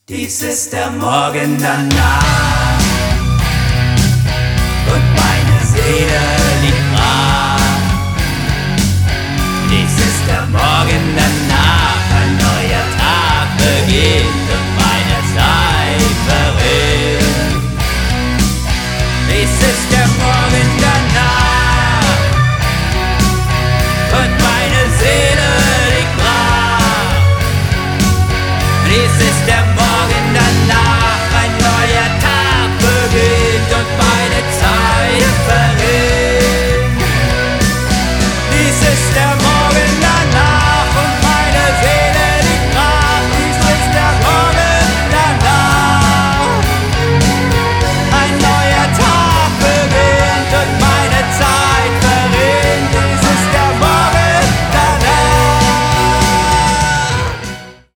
Dies ist der Morgen danach und meine Seele liegt brach. Dies ist der Morgen danach, ein neuer Tag beginnt.